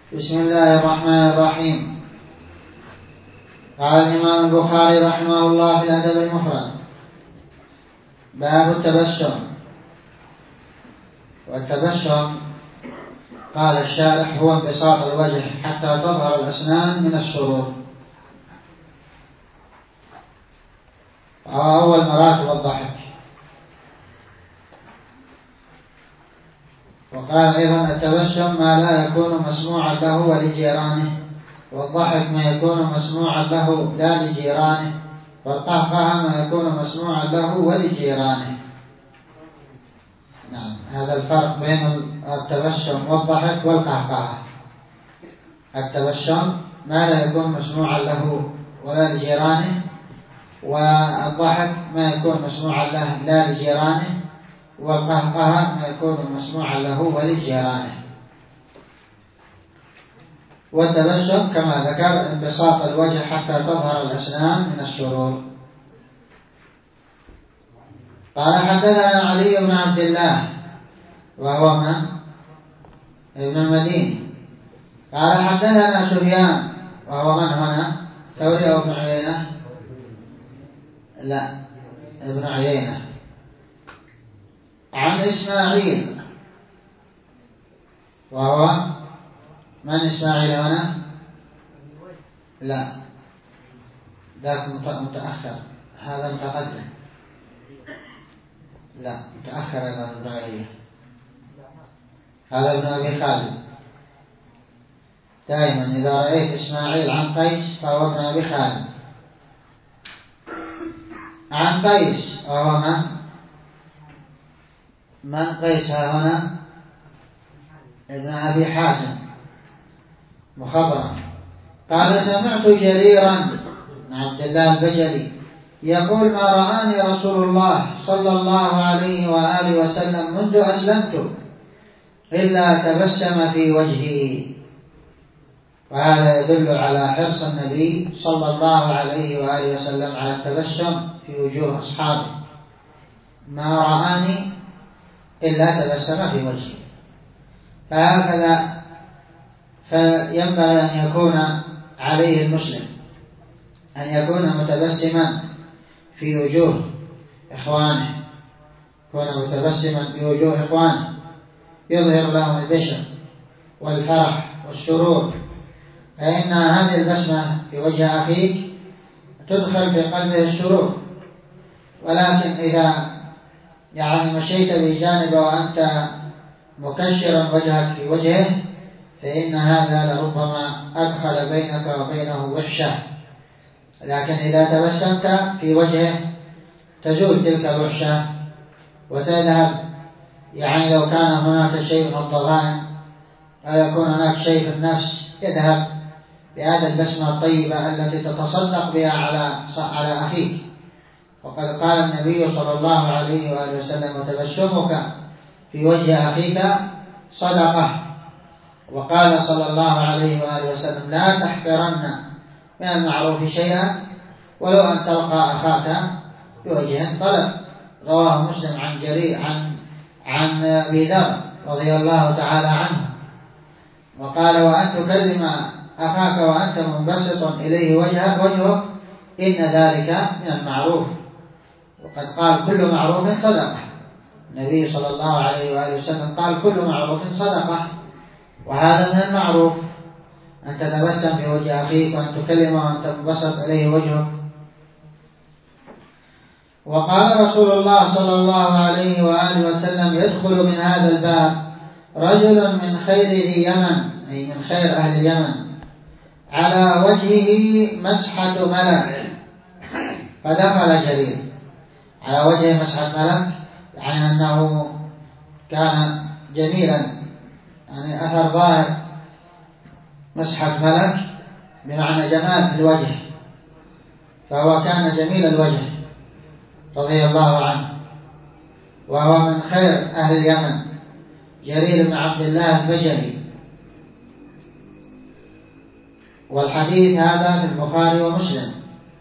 بسم الله الرحمن الرحيم. قال الإمام البخاري رحمه الله في الأدب المفرد: باب التبسم. والتبسم قال الشارح هو انبساط الوجه حتى تظهر الأسنان من السرور، وهو أول مراتب الضحك. وقال أيضا: التبسم ما لا يكون مسموعا له ولجيرانه، والضحك ما يكون مسموعا له لا لجيرانه، والقهقه ما يكون مسموعا له ولجيرانه. نعم، هذا الفرق بين التبسم والضحك والقهقه. التبسم ما لا يكون مسموعا له ولا لجيرانه، والضحك ما يكون مسموعا له لا لجيرانه، والقهقه ما يكون مسموعا له ولجيرانه. والتبسم كما ذكر انبساط الوجه حتى تظهر الأسنان من السرور. قال: حدثنا علي بن عبد الله وهو من؟ ابن المديني. قال: حدثنا سفيان وهو من هنا؟ ثوري أو ابن عيينة؟ لا، ابن عيينة. عن إسماعيل وهو من؟ إسماعيل هنا؟ لا، ذاك متأخر، هذا متقدم. لا، متأخر أيضا ابن عيينة. هذا ابن أبي خالد. دائما إذا رأيت إسماعيل عن قيس فهو ابن أبي خالد. عن قيس وهو من قيس هنا؟ ابن أبي حازم مخضرم. قال: سمعت جريرا بن عبد الله البجلي يقول: ما رآني رسول الله صلى الله عليه وآله وسلم منذ أسلمت إلا تبسم في وجهي. وهذا يدل على حرص النبي صلى الله عليه وآله وسلم على التبسم في وجوه أصحابه. ما رآني إلا تبسم في وجهي. فهكذا فينبغي أن يكون عليه المسلم، أن يكون متبسما في وجوه إخوانه، يكون متبسما في وجوه إخوانه، يظهر لهم البشر والفرح والسرور، فإن هذه البسمة في وجه أخيك تدخل في قلبه السرور. ولكن إذا مشيت بجانبه وأنت مكشرا وجهك في وجهه، فإن هذا لربما أدخل بينك وبينه وحشة. لكن إذا تبسمت في وجهه تزول تلك الوحشة وتذهب. لو كان هناك شيء من الضغائن أو يكون هناك شيء في النفس يذهب بهذه البسمة الطيبة التي تتصدق بها على أخيك. وقد قال النبي صلى الله عليه وآله وسلم: وتبسمك في وجه أخيك صدقة. وقال صلى الله عليه وآله وسلم: لا تحقرن من المعروف شيئا ولو أن تلقى أخاك بوجه طلب. رواه مسلم عن جرير عن أبي ذر رضي الله تعالى عنه. وقال: وأن تكلم أخاك وأنت منبسط إليه وجهك إن ذلك من المعروف. وقد قال: كل معروف صدقة. النبي صلى الله عليه وآله وسلم قال: كل معروف صدقة. وهذا من المعروف أن تتبسم في وجه أخيك وأن تكلمه وأنت منبسط إليه وجهك. وقال رسول الله صلى الله عليه وآله وسلم: يدخل من هذا الباب رجل من خير ذي يمن، أي من خير أهل اليمن، على وجهه مسحة ملك. فدخل جرير على وجهه مسحة ملك، أنه كان جميلا، أثر ظاهر مسحة ملك بمعنى جمال في الوجه، فهو كان جميل الوجه رضي الله عنه، وهو من خير أهل اليمن، جرير بن عبد الله البجلي. والحديث هذا في البخاري ومسلم.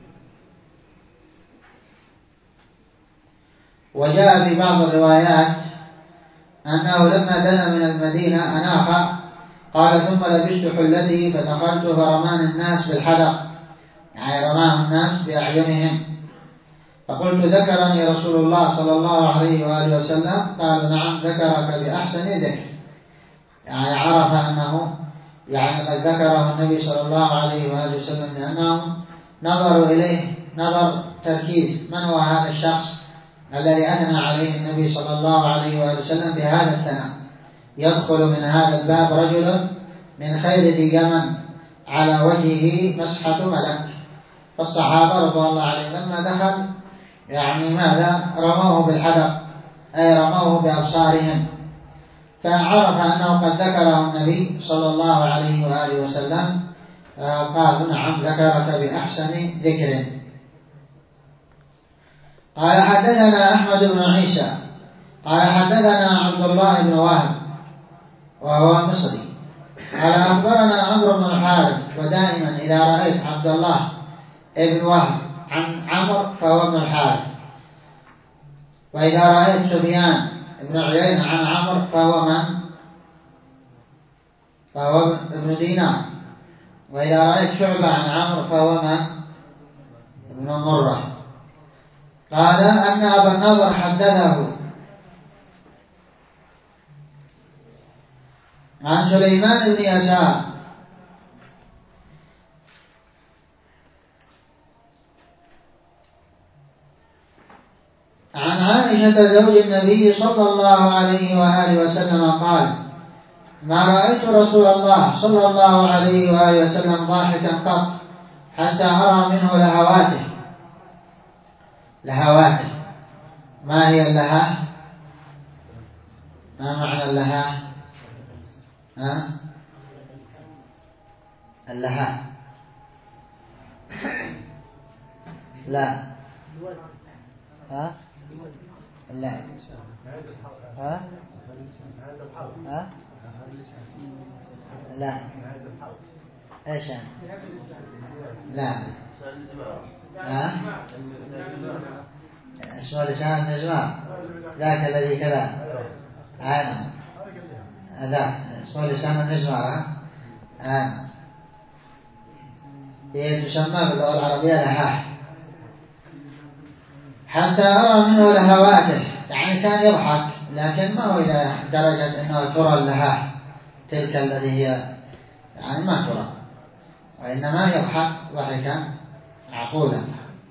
وجاء في بعض الروايات أنه لما دنا من المدينة أناخ قال ثم لبست حلتي فدخلت فرمان الناس بالحدق، يعني رماه الناس بأعينهم، فقلت ذكرني رسول الله صلى الله عليه وآله وسلم؟ قالوا نعم ذكرك بأحسن ذكر، يعني عرف أنه يعني قد ذكره النبي صلى الله عليه وآله وسلم، لأنهم نظروا إليه نظر تركيز، من هو هذا الشخص الذي أثنى عليه النبي صلى الله عليه وآله وسلم بهذا الثناء؟ يدخل من هذا الباب رجل من خير ذي يمن على وجهه مسحة ملك. فالصحابة رضي الله عليهم لما دخل يعني ماذا؟ رموه بالحدق، أي رموه بأبصارهم، فعرف أنه قد ذكره النبي صلى الله عليه وآله وسلم، قالوا نعم ذكرك بأحسن ذكر. قال حدثنا أحمد بن عيسى قال حدثنا عبد الله بن وهب وهو مصري قال أخبرنا عمرو بن الحارث، ودائما إذا رأيت عبد الله بن وهب عن عمرو فهو ابن الحارث، وإذا رأيت سفيان بن عيينة عن عمرو فهو من؟ فهو ابن دينار، وإذا رأيت شعبة عن عمرو فهو من؟ ابن مرة. قال أن أبا النضر حدثه عن سليمان بن يسار عن عائشة زوج النبي صلى الله عليه وآله وسلم قال ما رأيت رسول الله صلى الله عليه وآله وسلم ضاحكا قط حتى أرى منه لهواته. لهواته ما هي اللها؟ ما معنى اللها؟ اللها لا لا لا ايش لا اسمه لسان المزمار ذاك الذي كذا ذاك اسمه لسان المزمار هي تسمى باللغة العربية لهاه. حتى أرى منه لهواته، يعني كان يضحك لكن ما هو إلى درجة أنه ترى اللهاه تلك التي هي يعني ما ترى، وإنما يضحك ضحكا معقولا.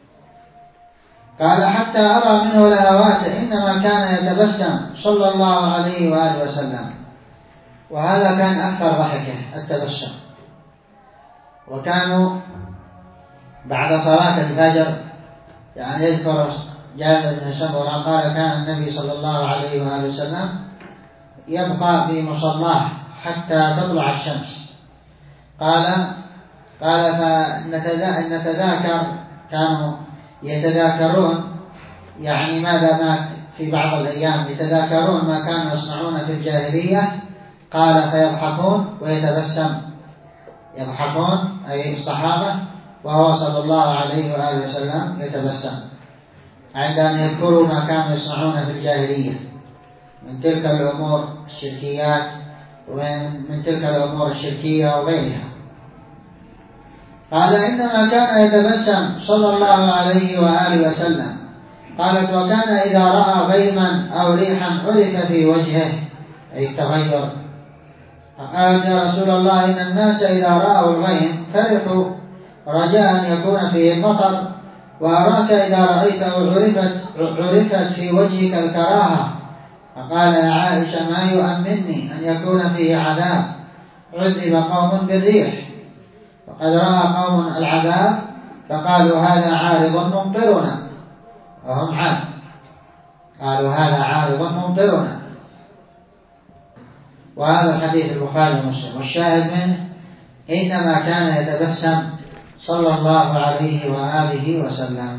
قال حتى أرى منه لهواته إنما كان يتبسم صلى الله عليه وآله وسلم، وهذا كان أكثر ضحكه التبسم. وكانوا بعد صلاة الفجر يعني يذكر جابر بن سمرة قال كان النبي صلى الله عليه وآله وسلم يبقى في مصلاه حتى تطلع الشمس. قال فنتذاكر، كانوا يتذاكرون يعني ماذا ما في بعض الأيام يتذاكرون ما كانوا يصنعون في الجاهلية. قال فيضحكون ويتبسم، يضحكون أي الصحابة وهو صلى الله عليه وآله وسلم يتبسم عند أن يذكروا ما كانوا يصنعون في الجاهلية من تلك الأمور الشركيات ومن تلك الأمور الشركية وغيرها. قال إنما كان يتبسم صلى الله عليه وآله وسلم. قالت وكان إذا رأى غيما أو ريحا عرف في وجهه أي التغير. فقالت يا رسول الله إن الناس إذا رأوا الغيم فرحوا رجاء أن يكون فيه المطر، وأراك إذا رأيته عرفت في وجهك الكراهة. فقال يا عائشة ما يؤمنني أن يكون فيه عذاب عذب قوم بالريح، وقد رأى قوم العذاب فقالوا هذا عارض ممطرنا، وهم عاد قالوا هذا عارض ممطرنا. وهذا الحديث البخاري ومسلم، والشاهد منه إنما كان يتبسم صلى الله عليه وآله وسلم.